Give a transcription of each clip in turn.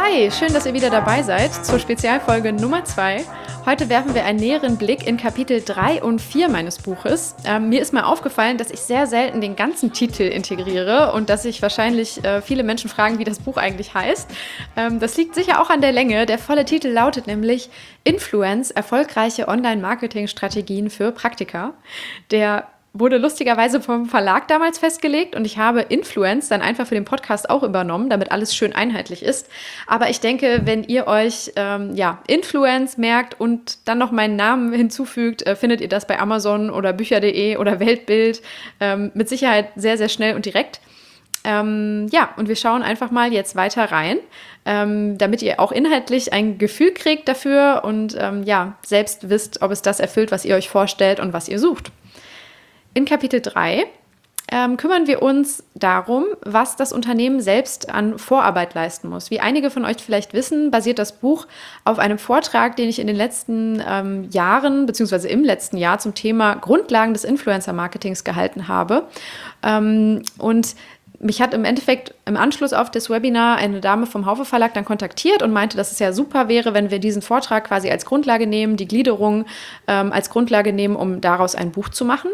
Hi, schön, dass ihr wieder dabei seid zur Spezialfolge Nummer 2. Heute werfen wir einen näheren Blick in Kapitel 3 und 4 meines Buches. Mir ist mal aufgefallen, dass ich sehr selten den ganzen Titel integriere und dass sich wahrscheinlich viele Menschen fragen, wie das Buch eigentlich heißt. Das liegt sicher auch an der Länge. Der volle Titel lautet nämlich Influence – erfolgreiche Online-Marketing-Strategien für Praktika. Der wurde lustigerweise vom Verlag damals festgelegt und ich habe Influence dann einfach für den Podcast auch übernommen, damit alles schön einheitlich ist. Aber ich denke, wenn ihr euch Influence merkt und dann noch meinen Namen hinzufügt, findet ihr das bei Amazon oder Bücher.de oder Weltbild mit Sicherheit sehr, sehr schnell und direkt. Und wir schauen einfach mal jetzt weiter rein, damit ihr auch inhaltlich ein Gefühl kriegt dafür und selbst wisst, ob es das erfüllt, was ihr euch vorstellt und was ihr sucht. In Kapitel 3 kümmern wir uns darum, was das Unternehmen selbst an Vorarbeit leisten muss. Wie einige von euch vielleicht wissen, basiert das Buch auf einem Vortrag, den ich in den letzten Jahren bzw. im letzten Jahr zum Thema Grundlagen des Influencer-Marketings gehalten habe. Und mich hat im Endeffekt im Anschluss auf das Webinar eine Dame vom Haufe Verlag dann kontaktiert und meinte, dass es ja super wäre, wenn wir diesen Vortrag quasi als Grundlage nehmen, die Gliederung als Grundlage nehmen, um daraus ein Buch zu machen.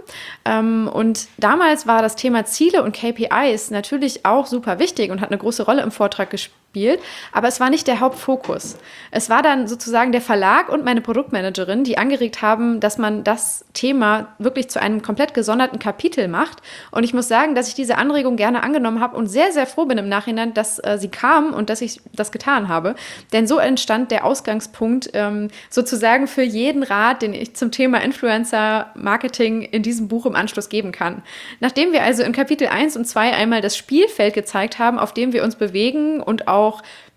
Und damals war das Thema Ziele und KPIs natürlich auch super wichtig und hat eine große Rolle im Vortrag gespielt. Aber es war nicht der Hauptfokus. Es war dann sozusagen der Verlag und meine Produktmanagerin, die angeregt haben, dass man das Thema wirklich zu einem komplett gesonderten Kapitel macht. Und ich muss sagen, dass ich diese Anregung gerne angenommen habe und sehr, sehr froh bin im Nachhinein, dass sie kam und dass ich das getan habe. Denn so entstand der Ausgangspunkt sozusagen für jeden Rat, den ich zum Thema Influencer-Marketing in diesem Buch im Anschluss geben kann. Nachdem wir also in Kapitel 1 und 2 einmal das Spielfeld gezeigt haben, auf dem wir uns bewegen und auch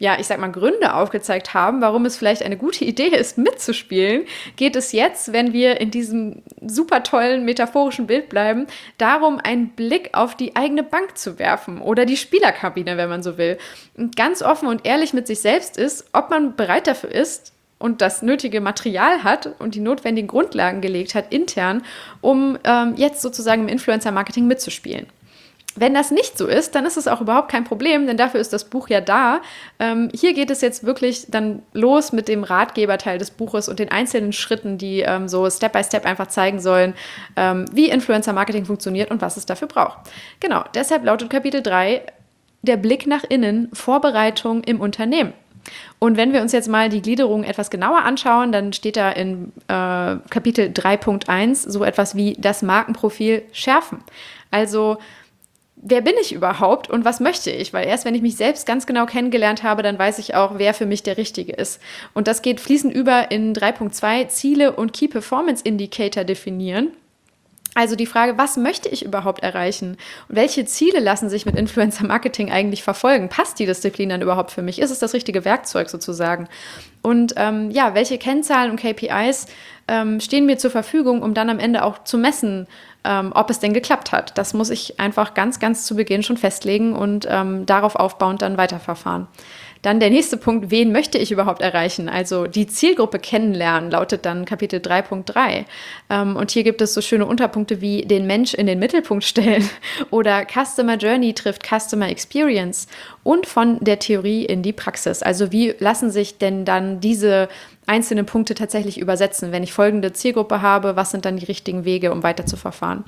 Gründe aufgezeigt haben, warum es vielleicht eine gute Idee ist, mitzuspielen, geht es jetzt, wenn wir in diesem super tollen metaphorischen Bild bleiben, darum, einen Blick auf die eigene Bank zu werfen oder die Spielerkabine, wenn man so will. Und ganz offen und ehrlich mit sich selbst ist, ob man bereit dafür ist und das nötige Material hat und die notwendigen Grundlagen gelegt hat intern, um jetzt sozusagen im Influencer-Marketing mitzuspielen. Wenn das nicht so ist, dann ist es auch überhaupt kein Problem, denn dafür ist das Buch ja da. Hier geht es jetzt wirklich dann los mit dem Ratgeberteil des Buches und den einzelnen Schritten, die so Step by Step einfach zeigen sollen, wie Influencer-Marketing funktioniert und was es dafür braucht. Genau, deshalb lautet Kapitel 3 der Blick nach innen, Vorbereitung im Unternehmen. Und wenn wir uns jetzt mal die Gliederung etwas genauer anschauen, dann steht da in Kapitel 3.1 so etwas wie das Markenprofil schärfen. Also wer bin ich überhaupt und was möchte ich? Weil erst wenn ich mich selbst ganz genau kennengelernt habe, dann weiß ich auch, wer für mich der Richtige ist. Und das geht fließend über in 3.2 Ziele und Key Performance Indicator definieren. Also die Frage, was möchte ich überhaupt erreichen? Und welche Ziele lassen sich mit Influencer-Marketing eigentlich verfolgen? Passt die Disziplin dann überhaupt für mich? Ist es das richtige Werkzeug sozusagen? Und welche Kennzahlen und KPIs stehen mir zur Verfügung, um dann am Ende auch zu messen, ob es denn geklappt hat. Das muss ich einfach ganz, ganz zu Beginn schon festlegen und darauf aufbauend dann weiterverfahren. Dann der nächste Punkt, wen möchte ich überhaupt erreichen? Also die Zielgruppe kennenlernen, lautet dann Kapitel 3.3. Und hier gibt es so schöne Unterpunkte wie den Mensch in den Mittelpunkt stellen oder Customer Journey trifft Customer Experience und von der Theorie in die Praxis. Also wie lassen sich denn dann diese einzelne Punkte tatsächlich übersetzen, wenn ich folgende Zielgruppe habe, was sind dann die richtigen Wege, um weiter zu verfahren.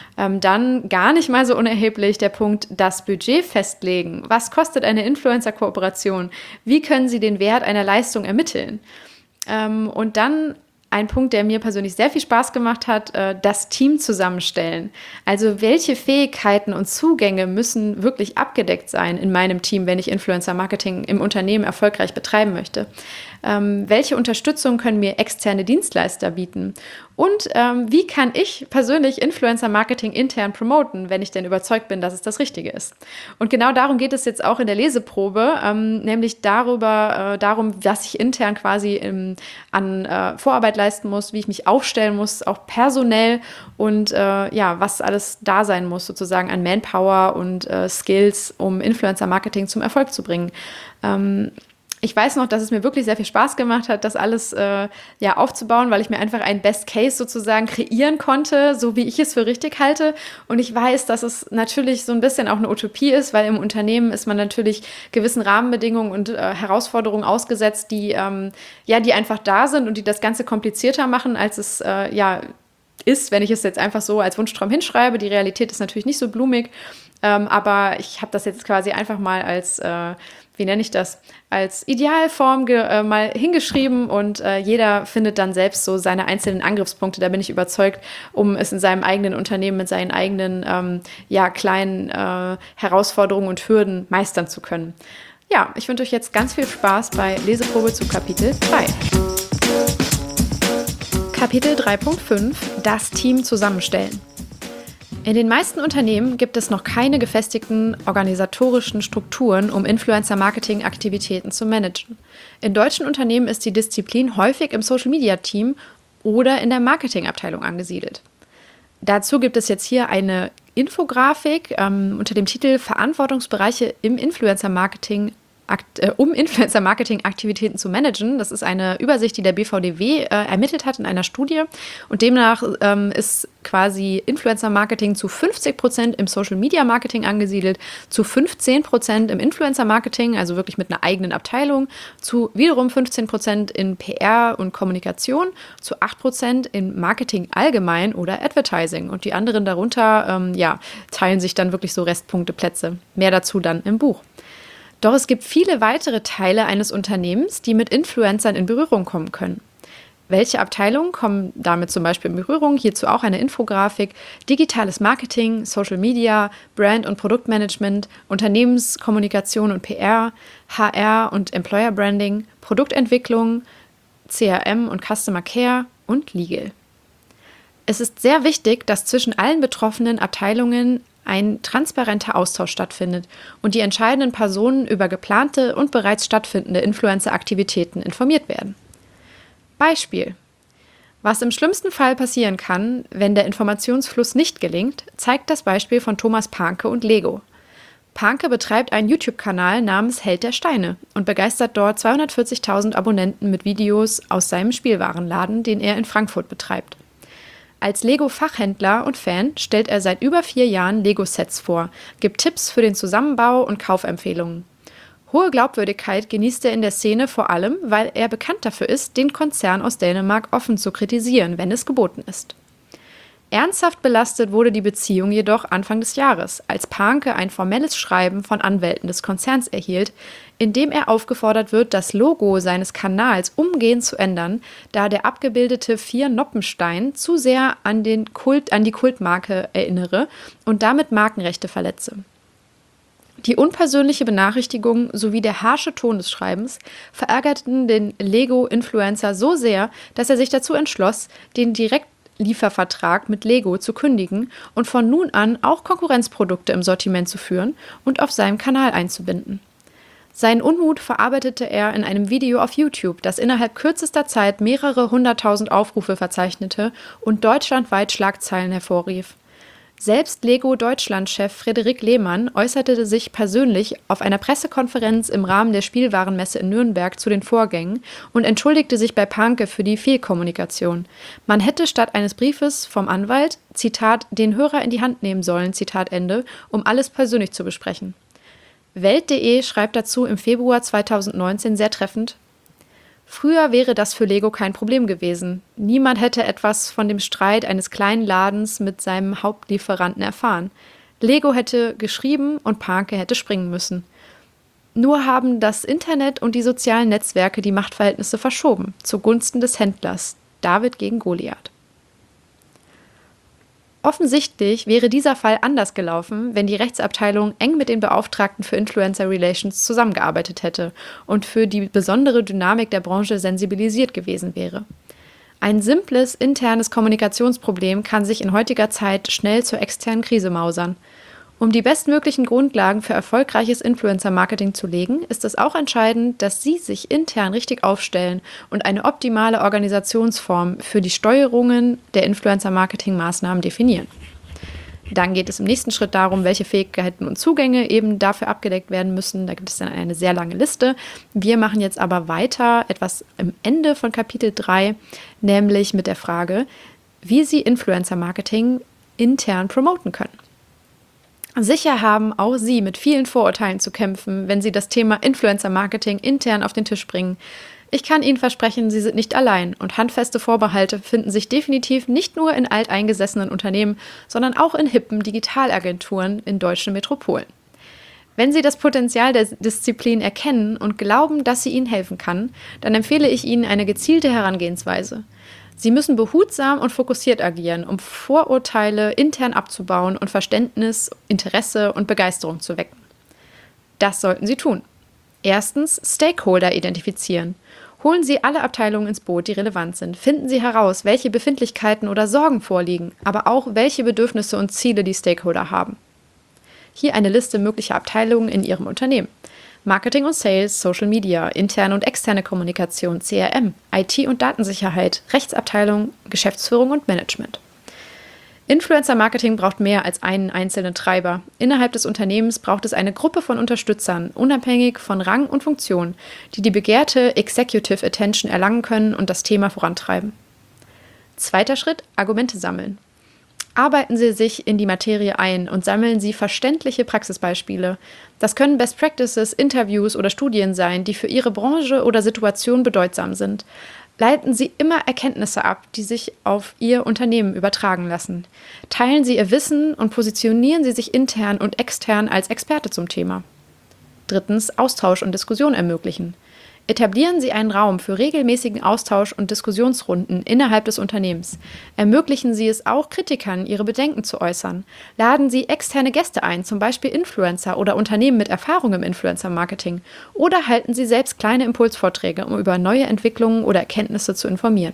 Dann gar nicht mal so unerheblich der Punkt, das Budget festlegen. Was kostet eine Influencer-Kooperation? Wie können Sie den Wert einer Leistung ermitteln? Und dann ein Punkt, der mir persönlich sehr viel Spaß gemacht hat, das Team zusammenstellen. Also welche Fähigkeiten und Zugänge müssen wirklich abgedeckt sein in meinem Team, wenn ich Influencer-Marketing im Unternehmen erfolgreich betreiben möchte? Welche Unterstützung können mir externe Dienstleister bieten? Und wie kann ich persönlich Influencer-Marketing intern promoten, wenn ich denn überzeugt bin, dass es das Richtige ist? Und genau darum geht es jetzt auch in der Leseprobe, nämlich darum, was ich intern quasi an Vorarbeit leisten muss, wie ich mich aufstellen muss, auch personell und was alles da sein muss, sozusagen an Manpower und Skills, um Influencer-Marketing zum Erfolg zu bringen. Ich weiß noch, dass es mir wirklich sehr viel Spaß gemacht hat, das alles aufzubauen, weil ich mir einfach einen Best Case sozusagen kreieren konnte, so wie ich es für richtig halte. Und ich weiß, dass es natürlich so ein bisschen auch eine Utopie ist, weil im Unternehmen ist man natürlich gewissen Rahmenbedingungen und Herausforderungen ausgesetzt, die einfach da sind und die das Ganze komplizierter machen, als es ist, wenn ich es jetzt einfach so als Wunschtraum hinschreibe. Die Realität ist natürlich nicht so blumig, aber ich habe das jetzt quasi einfach mal als als Idealform mal hingeschrieben und jeder findet dann selbst so seine einzelnen Angriffspunkte, da bin ich überzeugt, um es in seinem eigenen Unternehmen mit seinen eigenen kleinen Herausforderungen und Hürden meistern zu können. Ja, ich wünsche euch jetzt ganz viel Spaß bei Leseprobe zu Kapitel 3. Kapitel 3.5: Das Team zusammenstellen. In den meisten Unternehmen gibt es noch keine gefestigten organisatorischen Strukturen, um Influencer-Marketing-Aktivitäten zu managen. In deutschen Unternehmen ist die Disziplin häufig im Social-Media-Team oder in der Marketingabteilung angesiedelt. Dazu gibt es jetzt hier eine Infografik unter dem Titel Verantwortungsbereiche im Influencer-Marketing, um Influencer-Marketing-Aktivitäten zu managen. Das ist eine Übersicht, die der BVDW ermittelt hat in einer Studie. Und demnach ist quasi Influencer-Marketing zu 50% im Social-Media-Marketing angesiedelt, zu 15% im Influencer-Marketing, also wirklich mit einer eigenen Abteilung, zu wiederum 15% in PR und Kommunikation, zu 8% in Marketing allgemein oder Advertising. Und die anderen darunter teilen sich dann wirklich so Restpunkteplätze. Mehr dazu dann im Buch. Doch es gibt viele weitere Teile eines Unternehmens, die mit Influencern in Berührung kommen können. Welche Abteilungen kommen damit zum Beispiel in Berührung? Hierzu auch eine Infografik. Digitales Marketing, Social Media, Brand- und Produktmanagement, Unternehmenskommunikation und PR, HR und Employer Branding, Produktentwicklung, CRM und Customer Care und Legal. Es ist sehr wichtig, dass zwischen allen betroffenen Abteilungen ein transparenter Austausch stattfindet und die entscheidenden Personen über geplante und bereits stattfindende Influencer-Aktivitäten informiert werden. Beispiel: Was im schlimmsten Fall passieren kann, wenn der Informationsfluss nicht gelingt, zeigt das Beispiel von Thomas Pahnke und Lego. Pahnke betreibt einen YouTube-Kanal namens Held der Steine und begeistert dort 240.000 Abonnenten mit Videos aus seinem Spielwarenladen, den er in Frankfurt betreibt. Als Lego-Fachhändler und Fan stellt er seit über 4 Jahren Lego-Sets vor, gibt Tipps für den Zusammenbau und Kaufempfehlungen. Hohe Glaubwürdigkeit genießt er in der Szene vor allem, weil er bekannt dafür ist, den Konzern aus Dänemark offen zu kritisieren, wenn es geboten ist. Ernsthaft belastet wurde die Beziehung jedoch Anfang des Jahres, als Pahnke ein formelles Schreiben von Anwälten des Konzerns erhielt, in dem er aufgefordert wird, das Logo seines Kanals umgehend zu ändern, da der abgebildete 4 Noppenstein zu sehr an die Kultmarke erinnere und damit Markenrechte verletze. Die unpersönliche Benachrichtigung sowie der harsche Ton des Schreibens verärgerten den Lego-Influencer so sehr, dass er sich dazu entschloss, den Direktliefervertrag mit Lego zu kündigen und von nun an auch Konkurrenzprodukte im Sortiment zu führen und auf seinem Kanal einzubinden. Seinen Unmut verarbeitete er in einem Video auf YouTube, das innerhalb kürzester Zeit mehrere 100.000 Aufrufe verzeichnete und deutschlandweit Schlagzeilen hervorrief. Selbst Lego-Deutschland-Chef Frederik Lehmann äußerte sich persönlich auf einer Pressekonferenz im Rahmen der Spielwarenmesse in Nürnberg zu den Vorgängen und entschuldigte sich bei Pahnke für die Fehlkommunikation. Man hätte statt eines Briefes vom Anwalt, Zitat, den Hörer in die Hand nehmen sollen, Zitat Ende, um alles persönlich zu besprechen. Welt.de schreibt dazu im Februar 2019 sehr treffend: Früher wäre das für Lego kein Problem gewesen. Niemand hätte etwas von dem Streit eines kleinen Ladens mit seinem Hauptlieferanten erfahren. Lego hätte geschrieben und Pahnke hätte springen müssen. Nur haben das Internet und die sozialen Netzwerke die Machtverhältnisse verschoben, zugunsten des Händlers. David gegen Goliath. Offensichtlich wäre dieser Fall anders gelaufen, wenn die Rechtsabteilung eng mit den Beauftragten für Influencer Relations zusammengearbeitet hätte und für die besondere Dynamik der Branche sensibilisiert gewesen wäre. Ein simples internes Kommunikationsproblem kann sich in heutiger Zeit schnell zur externen Krise mausern. Um die bestmöglichen Grundlagen für erfolgreiches Influencer-Marketing zu legen, ist es auch entscheidend, dass Sie sich intern richtig aufstellen und eine optimale Organisationsform für die Steuerungen der Influencer-Marketing-Maßnahmen definieren. Dann geht es im nächsten Schritt darum, welche Fähigkeiten und Zugänge eben dafür abgedeckt werden müssen. Da gibt es dann eine sehr lange Liste. Wir machen jetzt aber weiter etwas am Ende von Kapitel 3, nämlich mit der Frage, wie Sie Influencer-Marketing intern promoten können. Sicher haben auch Sie mit vielen Vorurteilen zu kämpfen, wenn Sie das Thema Influencer-Marketing intern auf den Tisch bringen. Ich kann Ihnen versprechen, Sie sind nicht allein und handfeste Vorbehalte finden sich definitiv nicht nur in alteingesessenen Unternehmen, sondern auch in hippen Digitalagenturen in deutschen Metropolen. Wenn Sie das Potenzial der Disziplin erkennen und glauben, dass sie Ihnen helfen kann, dann empfehle ich Ihnen eine gezielte Herangehensweise. Sie müssen behutsam und fokussiert agieren, um Vorurteile intern abzubauen und Verständnis, Interesse und Begeisterung zu wecken. Das sollten Sie tun. Erstens, Stakeholder identifizieren. Holen Sie alle Abteilungen ins Boot, die relevant sind. Finden Sie heraus, welche Befindlichkeiten oder Sorgen vorliegen, aber auch welche Bedürfnisse und Ziele die Stakeholder haben. Hier eine Liste möglicher Abteilungen in Ihrem Unternehmen. Marketing und Sales, Social Media, interne und externe Kommunikation, CRM, IT und Datensicherheit, Rechtsabteilung, Geschäftsführung und Management. Influencer-Marketing braucht mehr als einen einzelnen Treiber. Innerhalb des Unternehmens braucht es eine Gruppe von Unterstützern, unabhängig von Rang und Funktion, die die begehrte Executive Attention erlangen können und das Thema vorantreiben. Zweiter Schritt, Argumente sammeln. Arbeiten Sie sich in die Materie ein und sammeln Sie verständliche Praxisbeispiele. Das können Best Practices, Interviews oder Studien sein, die für Ihre Branche oder Situation bedeutsam sind. Leiten Sie immer Erkenntnisse ab, die sich auf Ihr Unternehmen übertragen lassen. Teilen Sie Ihr Wissen und positionieren Sie sich intern und extern als Experte zum Thema. Drittens, Austausch und Diskussion ermöglichen. Etablieren Sie einen Raum für regelmäßigen Austausch und Diskussionsrunden innerhalb des Unternehmens. Ermöglichen Sie es auch Kritikern, ihre Bedenken zu äußern. Laden Sie externe Gäste ein, zum Beispiel Influencer oder Unternehmen mit Erfahrung im Influencer-Marketing. Oder halten Sie selbst kleine Impulsvorträge, um über neue Entwicklungen oder Erkenntnisse zu informieren.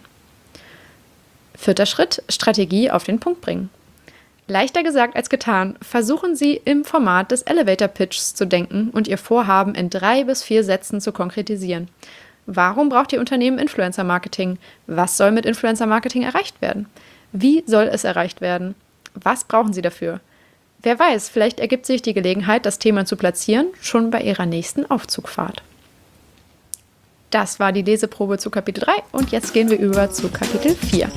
Vierter Schritt, Strategie auf den Punkt bringen. Leichter gesagt als getan, versuchen Sie im Format des Elevator Pitchs zu denken und Ihr Vorhaben in 3 bis 4 Sätzen zu konkretisieren. Warum braucht Ihr Unternehmen Influencer-Marketing? Was soll mit Influencer-Marketing erreicht werden? Wie soll es erreicht werden? Was brauchen Sie dafür? Wer weiß, vielleicht ergibt sich die Gelegenheit, das Thema zu platzieren, schon bei Ihrer nächsten Aufzugfahrt. Das war die Leseprobe zu Kapitel 3 und jetzt gehen wir über zu Kapitel 4.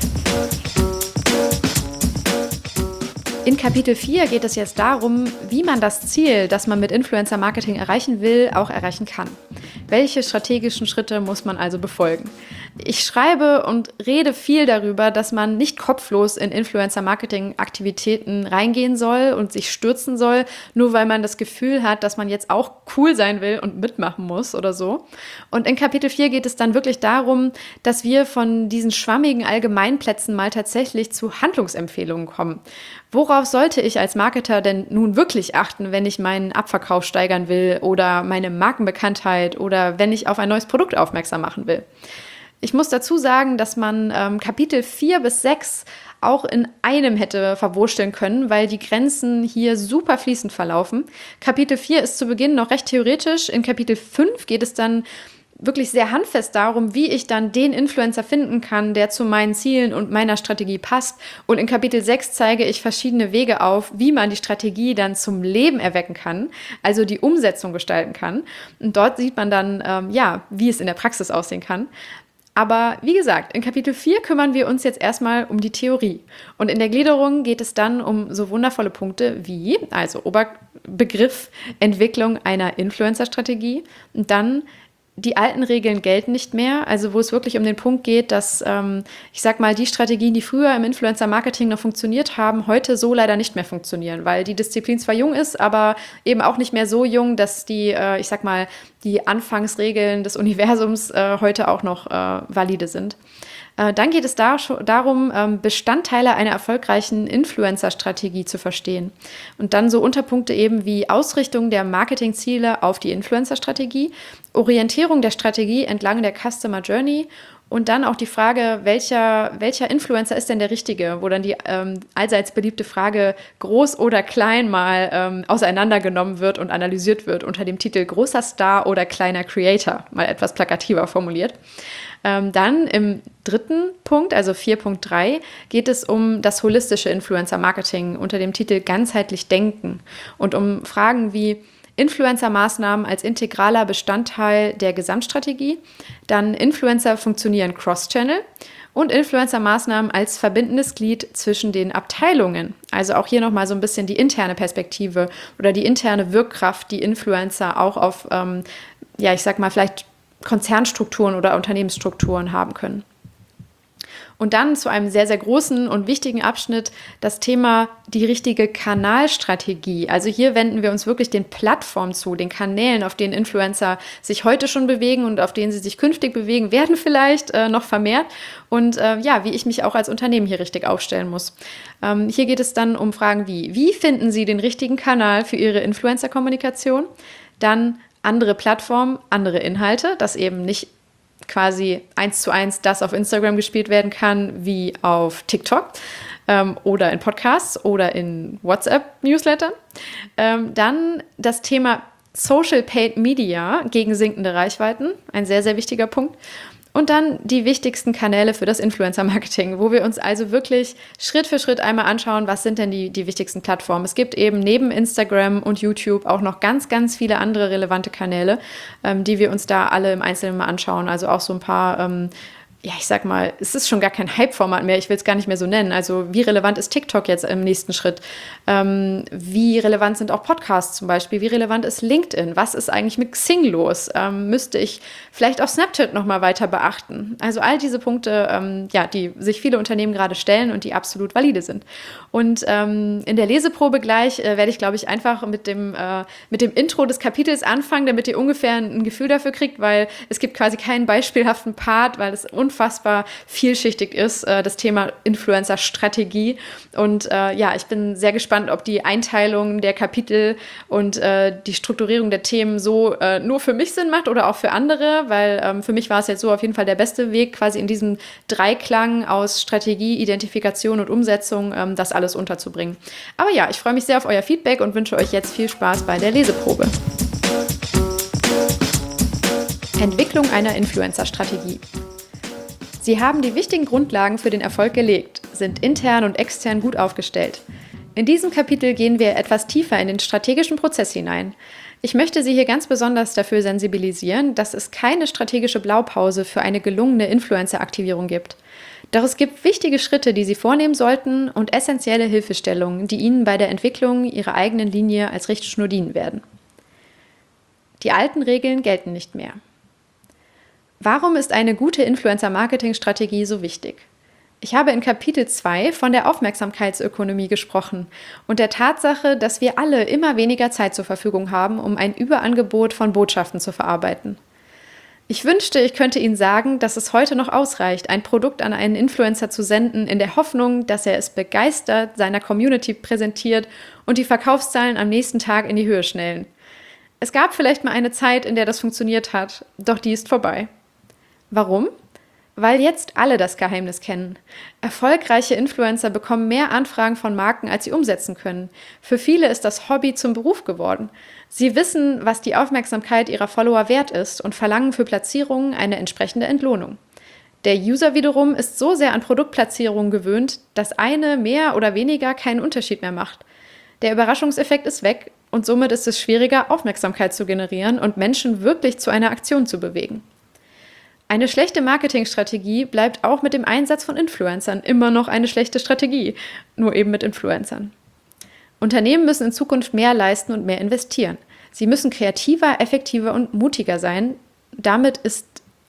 In Kapitel 4 geht es jetzt darum, wie man das Ziel, das man mit Influencer-Marketing erreichen will, auch erreichen kann. Welche strategischen Schritte muss man also befolgen? Ich schreibe und rede viel darüber, dass man nicht kopflos in Influencer-Marketing-Aktivitäten reingehen soll und sich stürzen soll, nur weil man das Gefühl hat, dass man jetzt auch cool sein will und mitmachen muss oder so. Und in Kapitel 4 geht es dann wirklich darum, dass wir von diesen schwammigen Allgemeinplätzen mal tatsächlich zu Handlungsempfehlungen kommen. Worauf sollte ich als Marketer denn nun wirklich achten, wenn ich meinen Abverkauf steigern will oder meine Markenbekanntheit oder wenn ich auf ein neues Produkt aufmerksam machen will? Ich muss dazu sagen, dass man Kapitel 4 bis 6 auch in einem hätte verwursteln können, weil die Grenzen hier super fließend verlaufen. Kapitel 4 ist zu Beginn noch recht theoretisch. In Kapitel 5 geht es dann wirklich sehr handfest darum, wie ich dann den Influencer finden kann, der zu meinen Zielen und meiner Strategie passt. Und in Kapitel 6 zeige ich verschiedene Wege auf, wie man die Strategie dann zum Leben erwecken kann, also die Umsetzung gestalten kann. Und dort sieht man dann, wie es in der Praxis aussehen kann. Aber wie gesagt, in Kapitel 4 kümmern wir uns jetzt erstmal um die Theorie. Und in der Gliederung geht es dann um so wundervolle Punkte wie, also Oberbegriff Entwicklung einer Influencer-Strategie und dann die alten Regeln gelten nicht mehr, also wo es wirklich um den Punkt geht, dass, die Strategien, die früher im Influencer-Marketing noch funktioniert haben, heute so leider nicht mehr funktionieren, weil die Disziplin zwar jung ist, aber eben auch nicht mehr so jung, dass die Anfangsregeln des Universums heute auch noch valide sind. Dann geht es darum, Bestandteile einer erfolgreichen Influencer-Strategie zu verstehen. Und dann so Unterpunkte eben wie Ausrichtung der Marketingziele auf die Influencer-Strategie, Orientierung der Strategie entlang der Customer Journey und dann auch die Frage, welcher Influencer ist denn der richtige, wo dann die allseits beliebte Frage groß oder klein mal auseinandergenommen wird und analysiert wird unter dem Titel großer Star oder kleiner Creator, mal etwas plakativer formuliert. Dann im dritten Punkt, also 4.3, geht es um das holistische Influencer-Marketing unter dem Titel ganzheitlich denken und um Fragen wie Influencer-Maßnahmen als integraler Bestandteil der Gesamtstrategie, dann Influencer funktionieren Cross-Channel und Influencer-Maßnahmen als verbindendes Glied zwischen den Abteilungen. Also auch hier nochmal so ein bisschen die interne Perspektive oder die interne Wirkkraft, die Influencer auch auf, ich sag mal, vielleicht Konzernstrukturen oder Unternehmensstrukturen haben können. Und dann zu einem sehr, sehr großen und wichtigen Abschnitt das Thema die richtige Kanalstrategie. Also hier wenden wir uns wirklich den Plattformen zu, den Kanälen, auf denen Influencer sich heute schon bewegen und auf denen sie sich künftig bewegen werden vielleicht noch vermehrt. Und wie ich mich auch als Unternehmen hier richtig aufstellen muss. Hier geht es dann um Fragen wie finden Sie den richtigen Kanal für Ihre Influencer-Kommunikation? Dann andere Plattformen, andere Inhalte, dass eben nicht quasi 1:1 das auf Instagram gespielt werden kann wie auf TikTok oder in Podcasts oder in WhatsApp-Newslettern. Dann das Thema Social Paid Media gegen sinkende Reichweiten, ein sehr, sehr wichtiger Punkt. Und dann die wichtigsten Kanäle für das Influencer-Marketing, wo wir uns also wirklich Schritt für Schritt einmal anschauen, was sind denn die wichtigsten Plattformen. Es gibt eben neben Instagram und YouTube auch noch ganz, ganz viele andere relevante Kanäle, die wir uns da alle im Einzelnen mal anschauen. Also auch so ein paar ich sag mal, es ist schon gar kein Hype-Format mehr, ich will es gar nicht mehr so nennen. Also wie relevant ist TikTok jetzt im nächsten Schritt? Wie relevant sind auch Podcasts zum Beispiel? Wie relevant ist LinkedIn? Was ist eigentlich mit Xing los? Müsste ich vielleicht auch Snapchat nochmal weiter beachten? Also all diese Punkte, die sich viele Unternehmen gerade stellen und die absolut valide sind. Und in der Leseprobe gleich werde ich, glaube ich, einfach mit dem Intro des Kapitels anfangen, damit ihr ungefähr ein Gefühl dafür kriegt, weil es gibt quasi keinen beispielhaften Part, weil es unfassbar vielschichtig ist, das Thema Influencer-Strategie. Und ich bin sehr gespannt, ob die Einteilung der Kapitel und die Strukturierung der Themen so nur für mich Sinn macht oder auch für andere, weil für mich war es jetzt so auf jeden Fall der beste Weg, quasi in diesem Dreiklang aus Strategie, Identifikation und Umsetzung das alles unterzubringen. Aber ja, ich freue mich sehr auf euer Feedback und wünsche euch jetzt viel Spaß bei der Leseprobe. Entwicklung einer Influencer-Strategie. Sie haben die wichtigen Grundlagen für den Erfolg gelegt, sind intern und extern gut aufgestellt. In diesem Kapitel gehen wir etwas tiefer in den strategischen Prozess hinein. Ich möchte Sie hier ganz besonders dafür sensibilisieren, dass es keine strategische Blaupause für eine gelungene Influencer-Aktivierung gibt. Doch es gibt wichtige Schritte, die Sie vornehmen sollten und essentielle Hilfestellungen, die Ihnen bei der Entwicklung Ihrer eigenen Linie als Richtschnur dienen werden. Die alten Regeln gelten nicht mehr. Warum ist eine gute Influencer-Marketing-Strategie so wichtig? Ich habe in Kapitel 2 von der Aufmerksamkeitsökonomie gesprochen und der Tatsache, dass wir alle immer weniger Zeit zur Verfügung haben, um ein Überangebot von Botschaften zu verarbeiten. Ich wünschte, ich könnte Ihnen sagen, dass es heute noch ausreicht, ein Produkt an einen Influencer zu senden, in der Hoffnung, dass er es begeistert seiner Community präsentiert und die Verkaufszahlen am nächsten Tag in die Höhe schnellen. Es gab vielleicht mal eine Zeit, in der das funktioniert hat, doch die ist vorbei. Warum? Weil jetzt alle das Geheimnis kennen. Erfolgreiche Influencer bekommen mehr Anfragen von Marken, als sie umsetzen können. Für viele ist das Hobby zum Beruf geworden. Sie wissen, was die Aufmerksamkeit ihrer Follower wert ist und verlangen für Platzierungen eine entsprechende Entlohnung. Der User wiederum ist so sehr an Produktplatzierungen gewöhnt, dass eine mehr oder weniger keinen Unterschied mehr macht. Der Überraschungseffekt ist weg und somit ist es schwieriger, Aufmerksamkeit zu generieren und Menschen wirklich zu einer Aktion zu bewegen. Eine schlechte Marketingstrategie bleibt auch mit dem Einsatz von Influencern immer noch eine schlechte Strategie, nur eben mit Influencern. Unternehmen müssen in Zukunft mehr leisten und mehr investieren. Sie müssen kreativer, effektiver und mutiger sein. Damit ist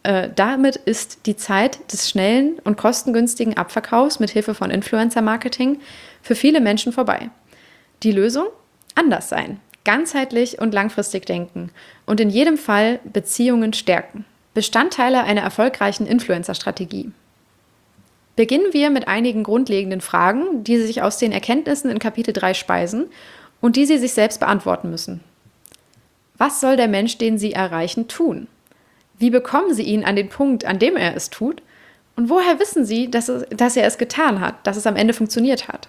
die Zeit des schnellen und kostengünstigen Abverkaufs mit Hilfe von Influencer-Marketing für viele Menschen vorbei. Die Lösung? Anders sein, ganzheitlich und langfristig denken und in jedem Fall Beziehungen stärken. Bestandteile einer erfolgreichen Influencer-Strategie. Beginnen wir mit einigen grundlegenden Fragen, die sich aus den Erkenntnissen in Kapitel 3 speisen und die Sie sich selbst beantworten müssen. Was soll der Mensch, den Sie erreichen, tun? Wie bekommen Sie ihn an den Punkt, an dem er es tut? Und woher wissen Sie, dass er es getan hat, dass es am Ende funktioniert hat?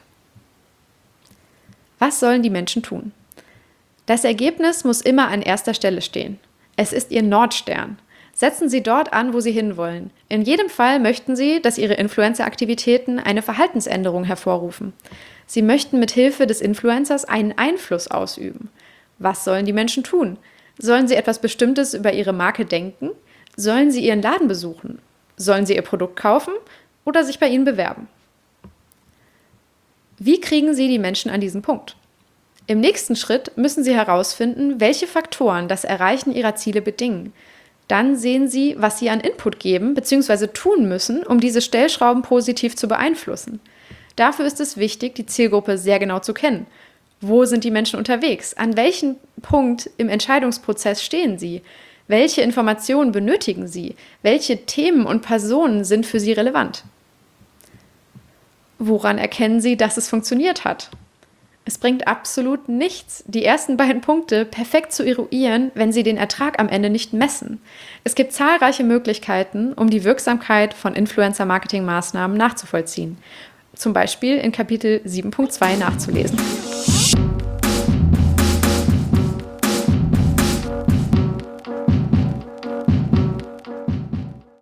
Was sollen die Menschen tun? Das Ergebnis muss immer an erster Stelle stehen. Es ist Ihr Nordstern. Setzen Sie dort an, wo Sie hinwollen. In jedem Fall möchten Sie, dass Ihre Influencer-Aktivitäten eine Verhaltensänderung hervorrufen. Sie möchten mit Hilfe des Influencers einen Einfluss ausüben. Was sollen die Menschen tun? Sollen sie etwas Bestimmtes über ihre Marke denken? Sollen sie ihren Laden besuchen? Sollen sie ihr Produkt kaufen oder sich bei ihnen bewerben? Wie kriegen Sie die Menschen an diesen Punkt? Im nächsten Schritt müssen Sie herausfinden, welche Faktoren das Erreichen Ihrer Ziele bedingen. Dann sehen Sie, was Sie an Input geben bzw. tun müssen, um diese Stellschrauben positiv zu beeinflussen. Dafür ist es wichtig, die Zielgruppe sehr genau zu kennen. Wo sind die Menschen unterwegs? An welchem Punkt im Entscheidungsprozess stehen sie? Welche Informationen benötigen sie? Welche Themen und Personen sind für sie relevant? Woran erkennen Sie, dass es funktioniert hat? Es bringt absolut nichts, die ersten beiden Punkte perfekt zu eruieren, wenn Sie den Ertrag am Ende nicht messen. Es gibt zahlreiche Möglichkeiten, um die Wirksamkeit von Influencer-Marketing-Maßnahmen nachzuvollziehen. Zum Beispiel in Kapitel 7.2 nachzulesen.